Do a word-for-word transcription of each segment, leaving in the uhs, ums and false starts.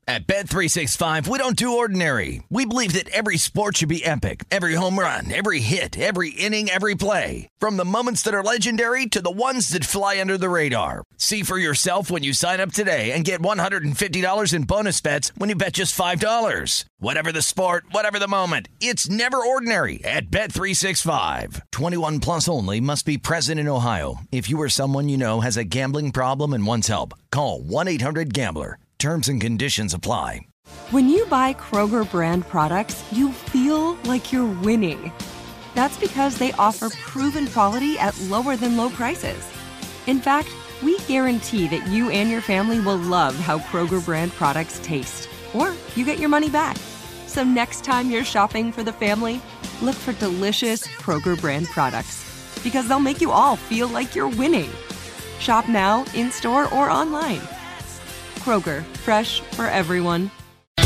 At Bet three sixty-five, we don't do ordinary. We believe that every sport should be epic. Every home run, every hit, every inning, every play. From the moments that are legendary to the ones that fly under the radar. See for yourself when you sign up today and get one hundred fifty dollars in bonus bets when you bet just five dollars. Whatever the sport, whatever the moment, it's never ordinary at Bet three sixty-five. twenty-one plus only. Must be present in Ohio. If you or someone you know has a gambling problem and wants help, call one eight hundred gambler. Terms and conditions apply. When you buy Kroger brand products, you feel like you're winning. That's because they offer proven quality at lower than low prices. In fact, we guarantee that you and your family will love how Kroger brand products taste, or you get your money back. So next time you're shopping for the family, look for delicious Kroger brand products, because they'll make you all feel like you're winning. Shop now, in-store, or online. Kroger, fresh for everyone. A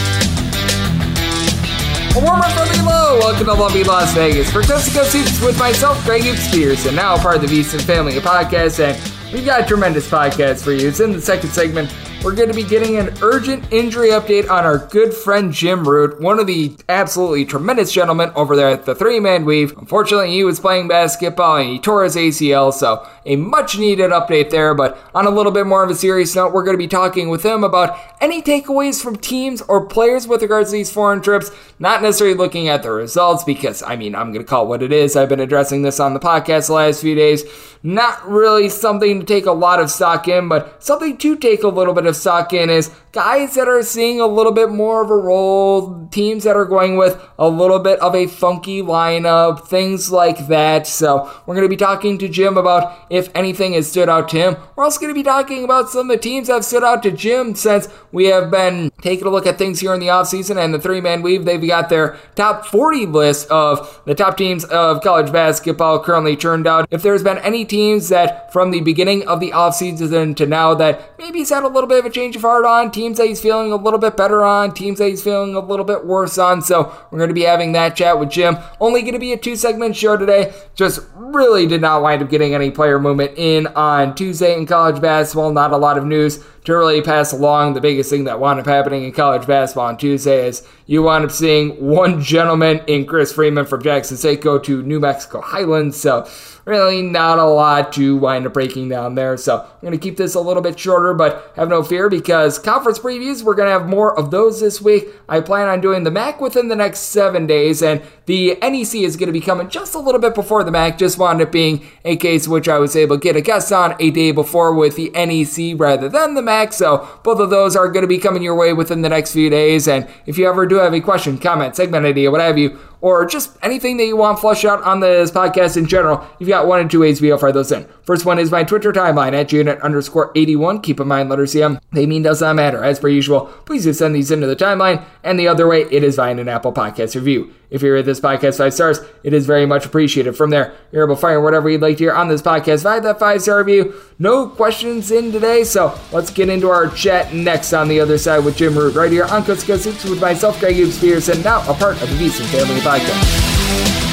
warm-up from below. Welcome to lovely Las Vegas for Jessica Seats with myself, Greg Spears, and now part of the Beast and Family podcast. And we've got a tremendous podcast for you. It's in the second segment. We're going to be getting an urgent injury update on our good friend Jim Root, one of the absolutely tremendous gentlemen over there at the three-man weave. Unfortunately, he was playing basketball and he tore his A C L, so a much-needed update there. But on a little bit more of a serious note, we're going to be talking with him about any takeaways from teams or players with regards to these foreign trips, not necessarily looking at the results, because, I mean, I'm going to call it what it is. I've been addressing this on the podcast the last few days. Not really something to take a lot of stock in, but something to take a little bit of stock in is guys that are seeing a little bit more of a role, teams that are going with a little bit of a funky lineup, things like that. So we're going to be talking to Jim about if anything has stood out to him. We're also going to be talking about some of the teams that have stood out to Jim since we have been taking a look at things here in the offseason, and the three-man weave, they've got their top forty list of the top teams of college basketball currently turned out. If there's been any teams that from the beginning of the offseason to now that maybe he's had a little bit of a change of heart on, teams that he's feeling a little bit better on, teams that he's feeling a little bit worse on. So we're going to be having that chat with Jim. Only going to be a two-segment show today. Just really did not wind up getting any player movement in on Tuesday in college basketball. Not a lot of news to really pass along. The biggest thing that wound up happening in college basketball on Tuesday is you wound up seeing one gentleman in Chris Freeman from Jackson State go to New Mexico Highlands. So really not a lot to wind up breaking down there. So I'm going to keep this a little bit shorter, but have no fear because conference previews, we're going to have more of those this week. I plan on doing the M A C within the next seven days, and the N E C is going to be coming just a little bit before the M A C. Just wound up being a case which I was able to get a guest on a day before with the N E C rather than the M A C. So both of those are going to be coming your way within the next few days. And if you ever do have a question, comment, segment idea, what have you, or just anything that you want flushed out on this podcast in general, you've got one or two ways we'll fire those in. First one is my Twitter timeline at unit underscore 81. Keep in mind, letter C M, they mean does not matter. As per usual, please do send these into the timeline. And the other way, it is via an Apple Podcast review. If you rate this podcast five stars, it is very much appreciated. From there, you're able to fire whatever you'd like to hear on this podcast via that five-star review. No questions in today, so let's get into our chat next on the other side with Jim Root right here on Coast to Coast Hoops with myself, Greg Spears, and now a part of the Beast and Family podcast.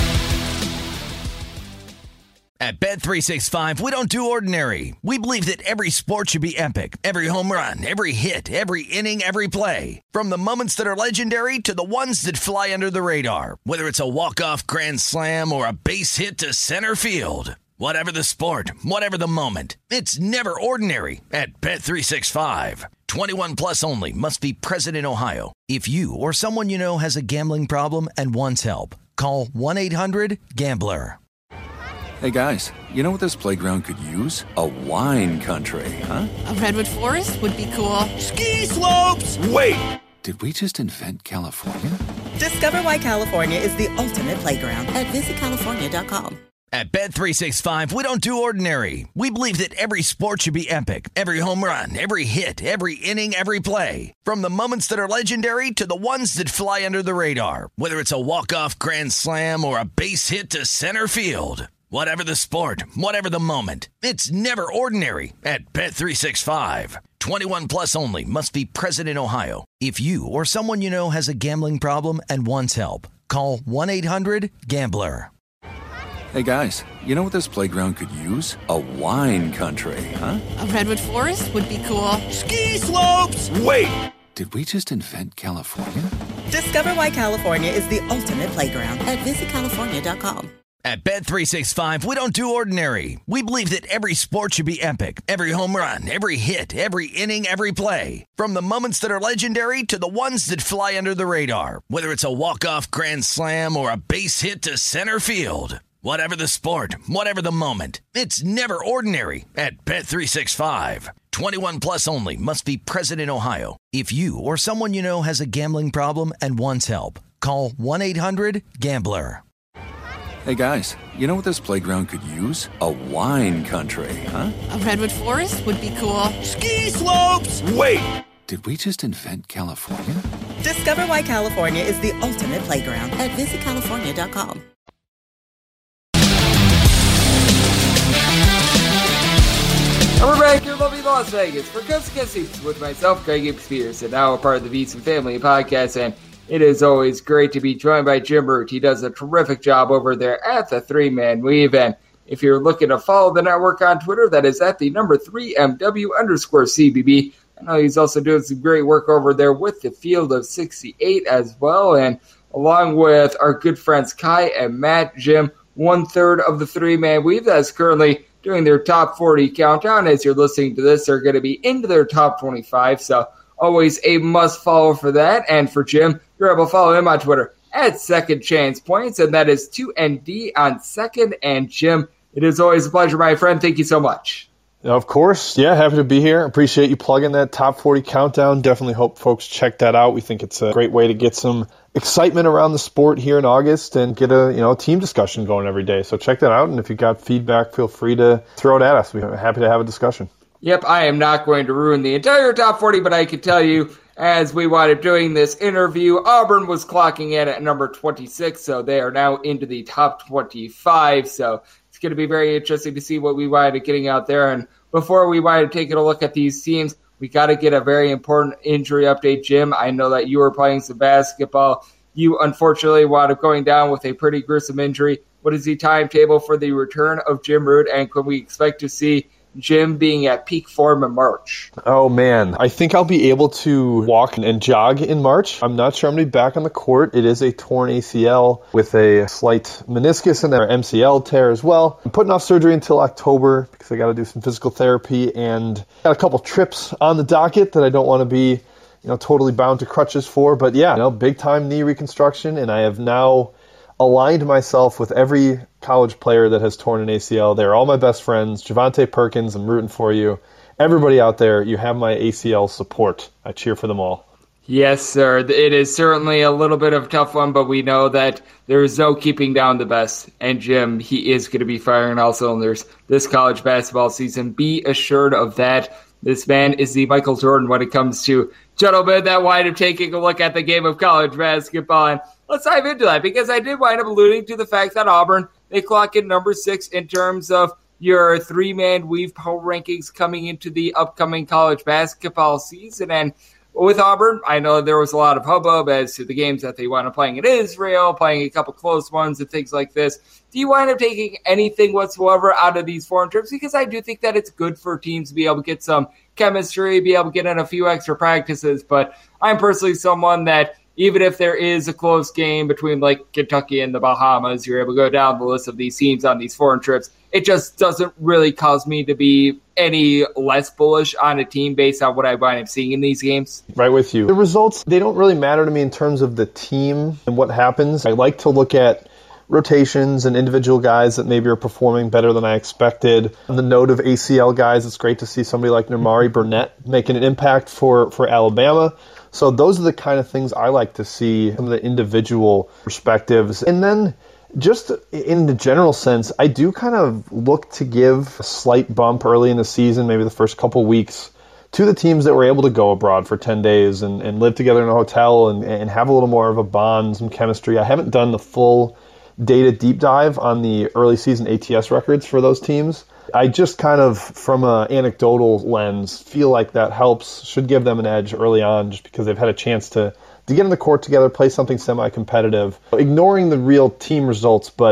At Bet three sixty-five, we don't do ordinary. We believe that every sport should be epic. Every home run, every hit, every inning, every play. From the moments that are legendary to the ones that fly under the radar. Whether it's a walk-off grand slam or a base hit to center field. Whatever the sport, whatever the moment, it's never ordinary at Bet three sixty-five. twenty-one plus only. Must be present in Ohio. If you or someone you know has a gambling problem and wants help, call one eight hundred gambler. Hey guys, you know what this playground could use? A wine country, huh? A redwood forest would be cool. Ski slopes! Wait! Did we just invent California? Discover why California is the ultimate playground at visit california dot com. At Bet three sixty-five, we don't do ordinary. We believe that every sport should be epic. Every home run, every hit, every inning, every play. From the moments that are legendary to the ones that fly under the radar. Whether it's a walk-off grand slam or a base hit to center field. Whatever the sport, whatever the moment, it's never ordinary at Bet three sixty-five. twenty-one plus only. Must be present in Ohio. If you or someone you know has a gambling problem and wants help, call one eight hundred gambler. Hey guys, you know what this playground could use? A wine country, huh? A redwood forest would be cool. Ski slopes! Wait! did we just invent California? Discover why California is the ultimate playground at visit california dot com. At Bet three sixty-five, we don't do ordinary. We believe that every sport should be epic. Every home run, every hit, every inning, every play. From the moments that are legendary to the ones that fly under the radar. Whether it's a walk-off grand slam or a base hit to center field. Whatever the sport, whatever the moment. It's never ordinary at Bet three sixty-five. twenty-one plus only. Must be present in Ohio. If you or someone you know has a gambling problem and wants help, call one eight hundred gambler. Hey guys, you know what this playground could use? A wine country, huh? A redwood forest would be cool. Ski slopes! Wait! Did we just invent California? Discover why California is the ultimate playground at visit california dot com. And we're back here in lovely Las Vegas for Coast to Coast Seasons with myself, Greg Gibbs Peterson, now a part of the Beats and Family podcast, and it is always great to be joined by Jim Root. He does a terrific job over there at the three-man weave, and if you're looking to follow the network on Twitter, that is at the number three M W underscore C B B. I know he's also doing some great work over there with the Field of sixty-eight as well, and along with our good friends Kai and Matt, Jim, one-third of the three-man weave that is currently doing their top forty countdown. As you're listening to this, they're going to be into their top twenty-five, so always a must-follow for that. And for Jim, you're able to follow him on Twitter at Second Chance Points, and that is two N D on second. And Jim, it is always a pleasure, my friend. Thank you so much. Of course. Yeah, happy to be here. Appreciate you plugging that top forty countdown. Definitely hope folks check that out. We think it's a great way to get some excitement around the sport here in August and get a you know team discussion going every day. So check that out, and if you've got feedback, feel free to throw it at us. We're happy to have a discussion. Yep, I am not going to ruin the entire top forty, but I can tell you, as we wound up doing this interview, Auburn was clocking in at number twenty-six, so they are now into the top twenty-five. So it's going to be very interesting to see what we wind up getting out there. And before we wind up taking a look at these teams, we got to get a very important injury update, Jim. I know that you were playing some basketball. You unfortunately wound up going down with a pretty gruesome injury. What is the timetable for the return of Jim Root, and can we expect to see Jim being at peak form in March? Oh, man. I think I'll be able to walk and jog in March. I'm not sure I'm going to be back on the court. It is a torn A C L with a slight meniscus and an M C L tear as well. I'm putting off surgery until October because I got to do some physical therapy and got a couple trips on the docket that I don't want to be, you know, totally bound to crutches for. But yeah, you know, big time knee reconstruction, and I have now aligned myself with every college player that has torn an A C L. They're all my best friends. Javante Perkins, I'm rooting for you. Everybody out there, you have my A C L support. I cheer for them all. Yes, sir. It is certainly a little bit of a tough one, but we know that there is no keeping down the best. And Jim, he is going to be firing all cylinders this college basketball season. Be assured of that. This man is the Michael Jordan when it comes to gentlemen that wind up taking a look at the game of college basketball. And let's dive into that, because I did wind up alluding to the fact that Auburn, they clock in number six in terms of your three-man weave power rankings coming into the upcoming college basketball season. And with Auburn, I know there was a lot of hubbub as to the games that they wound up playing in Israel, playing a couple close ones and things like this. Do you wind up taking anything whatsoever out of these foreign trips? Because I do think that it's good for teams to be able to get some chemistry, be able to get in a few extra practices. But I'm personally someone that, even if there is a close game between like Kentucky and the Bahamas, you're able to go down the list of these teams on these foreign trips. It just doesn't really cause me to be any less bullish on a team based on what I wind up seeing in these games. Right with you. The results, they don't really matter to me in terms of the team and what happens. I like to look at rotations and individual guys that maybe are performing better than I expected. On the note of A C L guys, it's great to see somebody like Nemari Burnett making an impact for, for Alabama. So those are the kind of things I like to see, some of the individual perspectives. And then just in the general sense, I do kind of look to give a slight bump early in the season, maybe the first couple weeks, to the teams that were able to go abroad for ten days and, and live together in a hotel and, and have a little more of a bond, some chemistry. I haven't done the full data deep dive on the early season A T S records for those teams. I just kind of, from an anecdotal lens, feel like that helps, should give them an edge early on just because they've had a chance to, to get in the court together, play something semi-competitive. Ignoring the real team results, but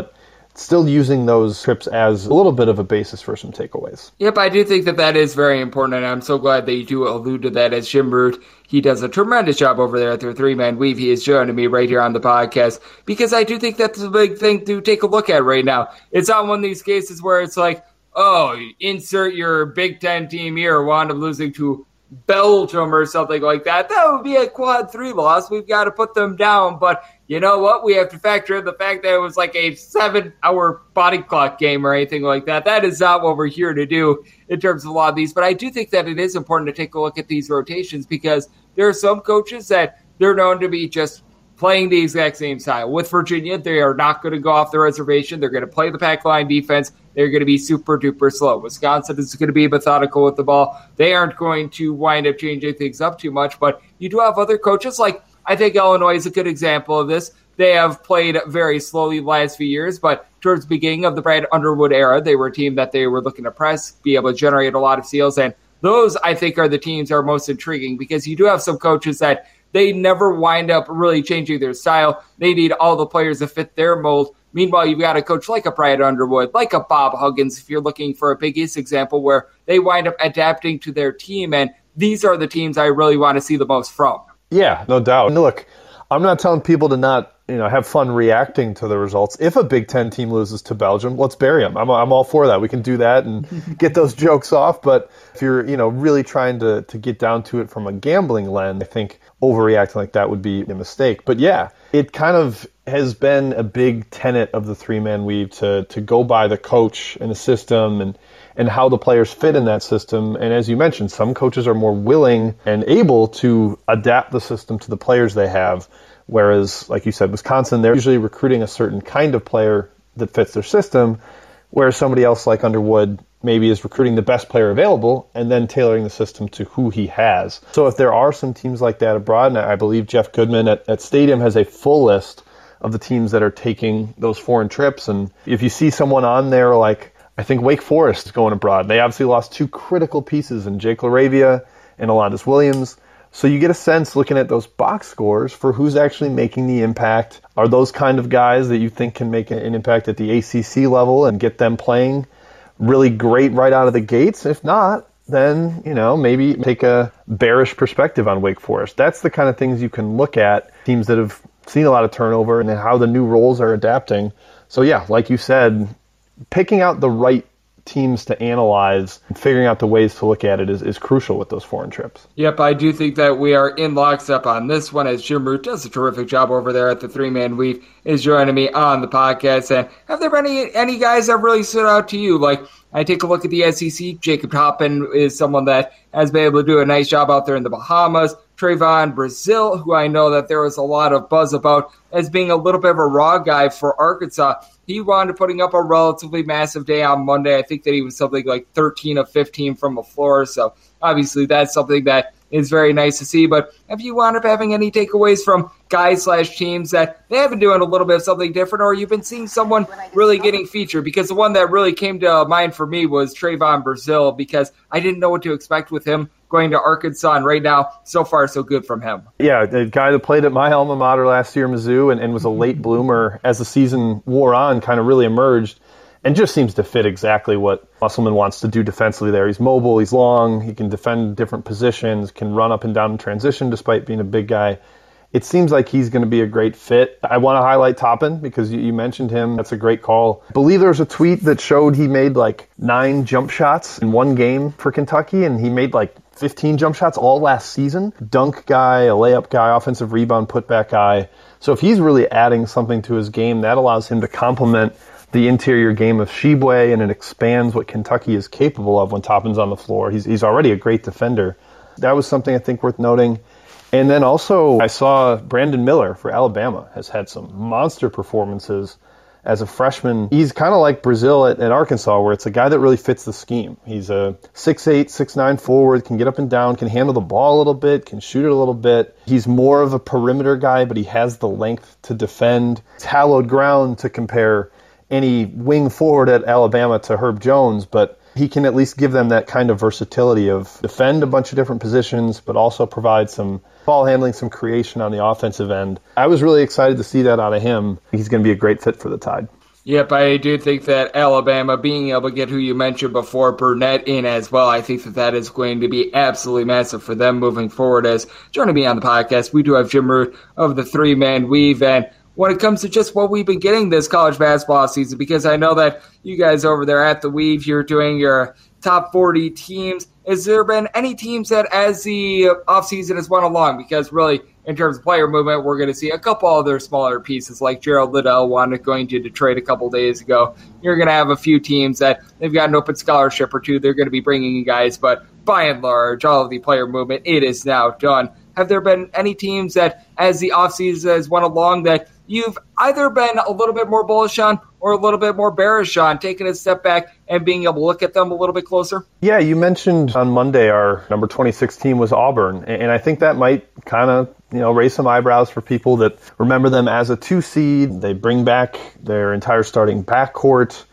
still using those trips as a little bit of a basis for some takeaways. Yep, I do think that that is very important, and I'm so glad that you do allude to that as Jim Root. He does a tremendous job over there at their three-man weave. He is joining me right here on the podcast because I do think that's a big thing to take a look at right now. It's not one of these cases where it's like, oh, insert your Big Ten team here, wound up losing to Belgium or something like that. That would be a quad three loss. We've got to put them down. But you know what? We have to factor in the fact that it was like a seven-hour body clock game or anything like that. That is not what we're here to do in terms of a lot of these. But I do think that it is important to take a look at these rotations because there are some coaches that they're known to be just playing the exact same style. With Virginia, they are not going to go off the reservation. They're going to play the pack line defense. They're going to be super duper slow. Wisconsin is going to be methodical with the ball. They aren't going to wind up changing things up too much, but you do have other coaches. Like, I think Illinois is a good example of this. They have played very slowly the last few years, but towards the beginning of the Brad Underwood era, they were a team that they were looking to press, be able to generate a lot of steals, and those, I think, are the teams that are most intriguing because you do have some coaches that they never wind up really changing their style. They need all the players to fit their mold. Meanwhile, you've got a coach like a Brad Underwood, like a Bob Huggins, if you're looking for a Big East example, where they wind up adapting to their team, and these are the teams I really want to see the most from. Yeah, no doubt. And look, I'm not telling people to not, you know, have fun reacting to the results. If a Big Ten team loses to Belgium, let's bury them. I'm, I'm all for that. We can do that and get those jokes off. But if you're, you know, really trying to, to get down to it from a gambling lens, I think overreacting like that would be a mistake. But yeah, it kind of has been a big tenet of the three-man weave to to go by the coach and the system and and how the players fit in that system. And as you mentioned, some coaches are more willing and able to adapt the system to the players they have. Whereas, like you said, Wisconsin, they're usually recruiting a certain kind of player that fits their system, whereas somebody else like Underwood maybe is recruiting the best player available and then tailoring the system to who he has. So if there are some teams like that abroad, and I believe Jeff Goodman at, at Stadium has a full list of the teams that are taking those foreign trips. And if you see someone on there like, I think Wake Forest is going abroad. They obviously lost two critical pieces in Jake LaRavia and Alondas Williams. So you get a sense looking at those box scores for who's actually making the impact. Are those kind of guys that you think can make an impact at the A C C level and get them playing really great right out of the gates? If not, then, you know, maybe take a bearish perspective on Wake Forest. That's the kind of things you can look at, teams that have seen a lot of turnover and how the new roles are adapting. So yeah, like you said, picking out the right teams to analyze and figuring out the ways to look at it is, is crucial with those foreign trips. Yep, I do think that we are in lockstep on this one as Jim Root does a terrific job over there at the three-man weave is joining me on the podcast. And have there been any, any guys that really stood out to you? Like, I take a look at the S E C. Jacob Toppin is someone that has been able to do a nice job out there in the Bahamas. Trayvon Brazile, who I know that there was a lot of buzz about as being a little bit of a raw guy for Arkansas. He wound up putting up a relatively massive day on Monday. I think that he was something like thirteen of fifteen from the floor. So obviously that's something that is very nice to see. But have you wound up having any takeaways from guys slash teams that they have been doing a little bit of something different, or you've been seeing someone really getting featured? Because the one that really came to mind for me was Trayvon Brazile, because I didn't know what to expect with him going to Arkansas, and right now, so far, so good from him. Yeah, the guy that played at my alma mater last year, Mizzou, and, and was a late bloomer as the season wore on, kind of really emerged, and just seems to fit exactly what Musselman wants to do defensively there. He's mobile, he's long, he can defend different positions, can run up and down in transition despite being a big guy. It seems like he's going to be a great fit. I want to highlight Toppin because you, you mentioned him. That's a great call. I believe there was a tweet that showed he made like nine jump shots in one game for Kentucky, and he made like fifteen jump shots all last season. Dunk guy, a layup guy, offensive rebound putback guy. So if he's really adding something to his game, that allows him to complement the interior game of Shibwe, and it expands what Kentucky is capable of when Toppin's on the floor. He's, he's already a great defender. That was something I think worth noting. And then also I saw Brandon Miller for Alabama has had some monster performances as a freshman. He's kind of like Brazile at, at Arkansas, where it's a guy that really fits the scheme. He's a six eight, six nine forward, can get up and down, can handle the ball a little bit, can shoot it a little bit. He's more of a perimeter guy, but he has the length to defend. It's hallowed ground to compare any wing forward at Alabama to Herb Jones, but he can at least give them that kind of versatility of defend a bunch of different positions, but also provide some ball handling, some creation on the offensive end. I was really excited to see that out of him. He's going to be a great fit for the Tide. Yep, I do think that Alabama being able to get who you mentioned before, Burnett, in as well, I think that that is going to be absolutely massive for them moving forward. As joining me on the podcast, we do have Jim Root of the Three Man Weave, and when it comes to just what we've been getting this college basketball season, because I know that you guys over there at the Weave, you're doing your top forty teams. Has there been any teams that, as the offseason has went along, because really, in terms of player movement, we're going to see a couple other smaller pieces, like Gerald Liddell wanted going to Detroit a couple days ago. You're going to have a few teams that they've got an open scholarship or two. They're going to be bringing in guys, but by and large, all of the player movement, it is now done. Have there been any teams that, as the offseason has went along, that you've either been a little bit more bullish on or a little bit more bearish on, taking a step back and being able to look at them a little bit closer? Yeah, you mentioned on Monday our number twenty-six team was Auburn, and I think that might kind of you know raise some eyebrows for people that remember them as a two seed. They bring back their entire starting backcourt.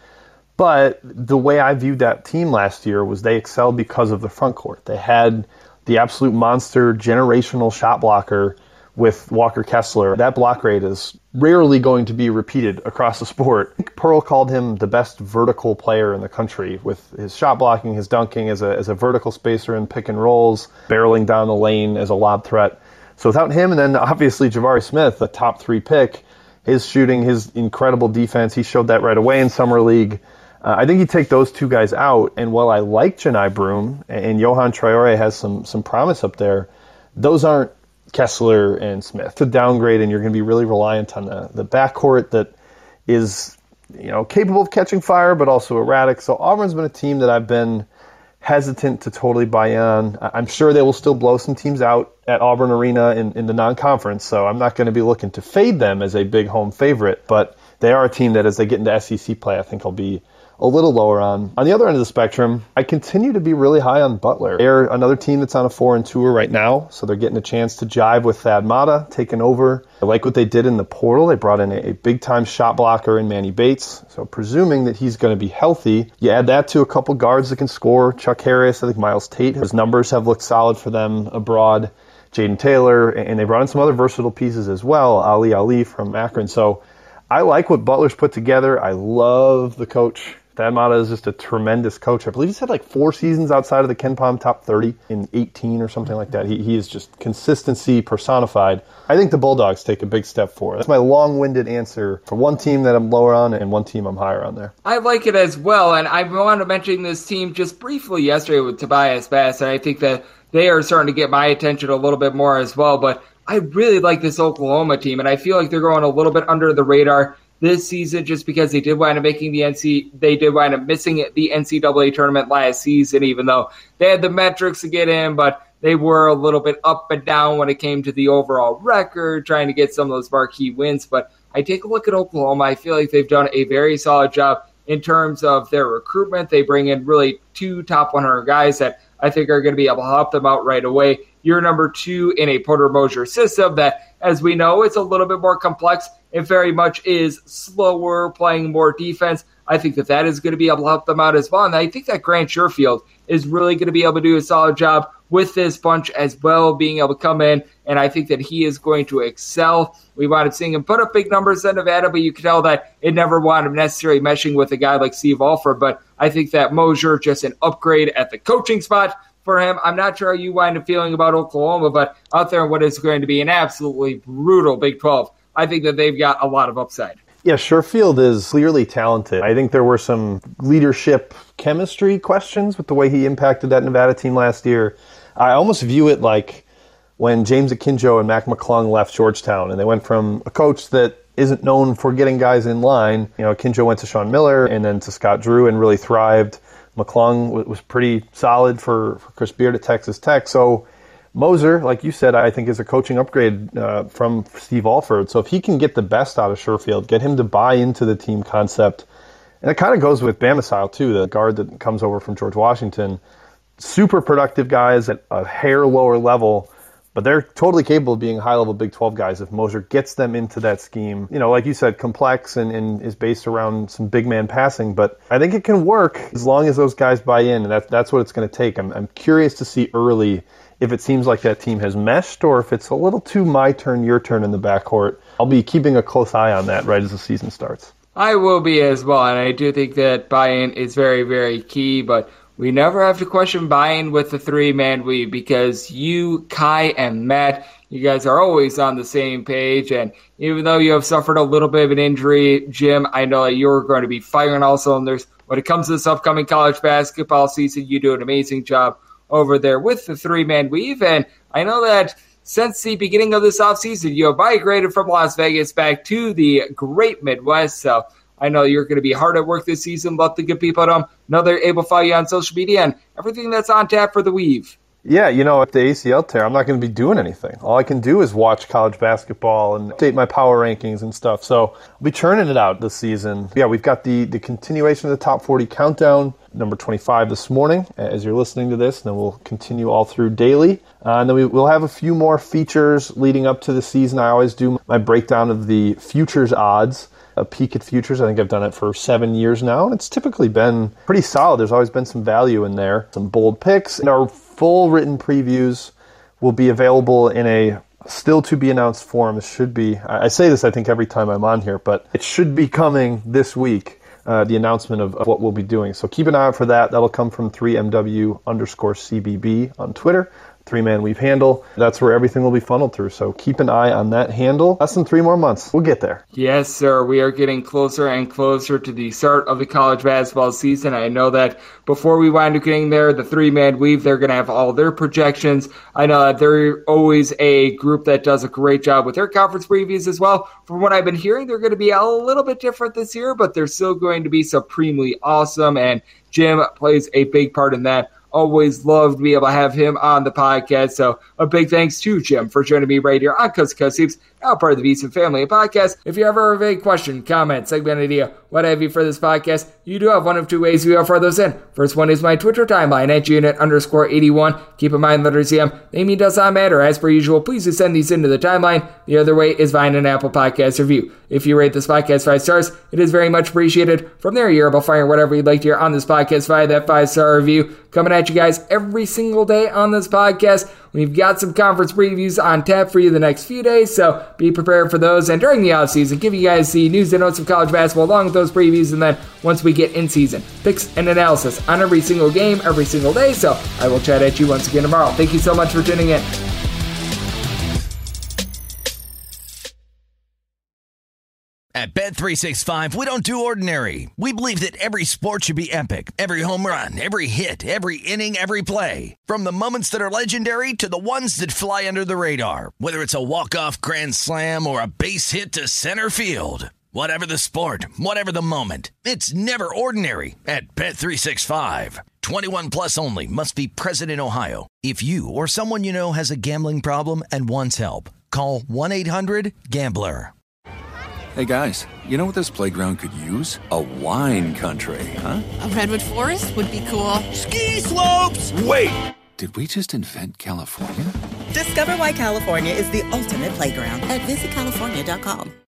But the way I viewed that team last year was they excelled because of the front court. They had the absolute monster generational shot blocker with Walker Kessler. That block rate is rarely going to be repeated across the sport. I think Pearl called him the best vertical player in the country with his shot blocking, his dunking as a as a vertical spacer in pick and rolls, barreling down the lane as a lob threat. So without him, and then obviously Jabari Smith, the top three pick, his shooting, his incredible defense, he showed that right away in Summer League. Uh, I think you take those two guys out, and while I like Janai Broome, and Johan Traore has some some promise up there, those aren't Kessler and Smith. To downgrade, and you're going to be really reliant on the, the backcourt that is, you know, capable of catching fire, but also erratic. So Auburn's been a team that I've been hesitant to totally buy on. I'm sure they will still blow some teams out at Auburn Arena in, in the non-conference, so I'm not going to be looking to fade them as a big home favorite, but they are a team that as they get into S E C play, I think I'll be a little lower on. On the other end of the spectrum, I continue to be really high on Butler. They're another team that's on a foreign tour right now, so they're getting a chance to jive with Thad Matta, taking over. I like what they did in the portal. They brought in a, a big-time shot blocker in Manny Bates, so presuming that he's going to be healthy, you add that to a couple guards that can score. Chuck Harris, I think Miles Tate, his numbers have looked solid for them abroad. Jaden Taylor, and they brought in some other versatile pieces as well, Ali Ali from Akron. So I like what Butler's put together. I love the coach. Thad Matta is just a tremendous coach. I believe he's had like four seasons outside of the Ken Pom top thirty in eighteen or something like that. He, he is just consistency personified. I think the Bulldogs take a big step forward. That's my long-winded answer for one team that I'm lower on and one team I'm higher on there. I like it as well, and I want to mention this team just briefly yesterday with Tobias Bass, and I think that they are starting to get my attention a little bit more as well, but I really like this Oklahoma team, and I feel like they're going a little bit under the radar this season just because they did wind up making the N C they did wind up missing the N C double A tournament last season, even though they had the metrics to get in, but they were a little bit up and down when it came to the overall record, trying to get some of those marquee wins. But I take a look at Oklahoma. I feel like they've done a very solid job in terms of their recruitment. They bring in really two top one hundred guys that I think are going to be able to help them out right away. You're number two in a Porter Moser system that, as we know, it's a little bit more complex. It very much is slower, playing more defense. I think that that is going to be able to help them out as well. And I think that Grant Sherfield is really going to be able to do a solid job with this bunch as well, being able to come in, and I think that he is going to excel. We wound up seeing him put up big numbers in Nevada, but you can tell that it never wound up necessarily meshing with a guy like Steve Alford. But I think that Mosier, just an upgrade at the coaching spot for him. I'm not sure how you wind up feeling about Oklahoma, but out there in what is going to be an absolutely brutal Big twelve, I think that they've got a lot of upside. Yeah, Sherfield is clearly talented. I think there were some leadership chemistry questions with the way he impacted that Nevada team last year. I almost view it like when James Akinjo and Mac McClung left Georgetown, and they went from a coach that isn't known for getting guys in line. You know, Akinjo went to Sean Miller and then to Scott Drew and really thrived. McClung was pretty solid for, for Chris Beard at Texas Tech. So Moser, like you said, I think is a coaching upgrade uh, from Steve Alford. So if he can get the best out of Sherfield, get him to buy into the team concept, and it kind of goes with Bamisile too, the guard that comes over from George Washington. Super productive guys at a hair lower level, but they're totally capable of being high-level Big twelve guys if Moser gets them into that scheme. You know, like you said, complex and, and is based around some big man passing, but I think it can work as long as those guys buy in, and that's, that's what it's going to take. I'm, I'm curious to see early if it seems like that team has meshed or if it's a little too my turn, your turn in the backcourt. I'll be keeping a close eye on that right as the season starts. I will be as well, and I do think that buy-in is very, very key, but we never have to question buy-in with the three-man weave because you, Kai, and Matt, you guys are always on the same page, and even though you have suffered a little bit of an injury, Jim, I know that you're going to be firing all cylinders. When it comes to this upcoming college basketball season, you do an amazing job over there with the three-man weave, and I know that since the beginning of this offseason, you have migrated from Las Vegas back to the great Midwest, so I know you're going to be hard at work this season. Let the good people at home know they're able to follow you on social media and everything that's on tap for the Weave. Yeah, you know, at the A C L tear, I'm not going to be doing anything. All I can do is watch college basketball and update my power rankings and stuff. So I'll be churning it out this season. Yeah, we've got the, the continuation of the Top forty Countdown, number twenty-five this morning, as you're listening to this, and then we'll continue all through daily. Uh, and then we, we'll have a few more features leading up to the season. I always do my breakdown of the futures odds. A peek at futures. I think I've done it for seven years now, and it's typically been pretty solid. There's always been some value in there, some bold picks, and our full written previews will be available in a still to be announced form. It should be, I say this I think every time I'm on here, but it should be coming this week, uh, the announcement of, of what we'll be doing. So keep an eye out for that. That'll come from three M W underscore C B B on Twitter. Three-man weave handle. That's where everything will be funneled through. So keep an eye on that handle. Less than three more months. We'll get there. Yes, sir. We are getting closer and closer to the start of the college basketball season. I know that before we wind up getting there, the three-man weave, they're going to have all their projections. I know that they're always a group that does a great job with their conference previews as well. From what I've been hearing, they're going to be a little bit different this year, but they're still going to be supremely awesome, and Jim plays a big part in that. Always love to be able to have him on the podcast. So a big thanks to Jim for joining me right here on Coast to Coast Hoops, now part of the V S I N Family Podcast. If you ever have a question, comment, segment idea, what have you for this podcast, you do have one of two ways we offer those in. First one is my Twitter timeline at unit underscore 81. Keep in mind, letters C M, name does not matter. As per usual, please do send these into the timeline. The other way is via an Apple Podcast review. If you rate this podcast five stars, it is very much appreciated. From there, you're able to find whatever you'd like to hear on this podcast via that five-star review. Coming at you guys every single day on this podcast. We've got some conference previews on tap for you the next few days, so be prepared for those. And during the offseason, give you guys the news and notes of college basketball along with those previews. And then once we get in season, picks and analysis on every single game, every single day. So I will chat at you once again tomorrow. Thank you so much for tuning in. At Bet three sixty-five, we don't do ordinary. We believe that every sport should be epic. Every home run, every hit, every inning, every play. From the moments that are legendary to the ones that fly under the radar. Whether it's a walk-off grand slam or a base hit to center field. Whatever the sport, whatever the moment. It's never ordinary at Bet three sixty-five. twenty-one plus only. Must be present in Ohio. If you or someone you know has a gambling problem and wants help, call one eight hundred gambler. Hey guys, you know what this playground could use? A wine country, huh? A redwood forest would be cool. Ski slopes! Wait! Did we just invent California? Discover why California is the ultimate playground at visit california dot com.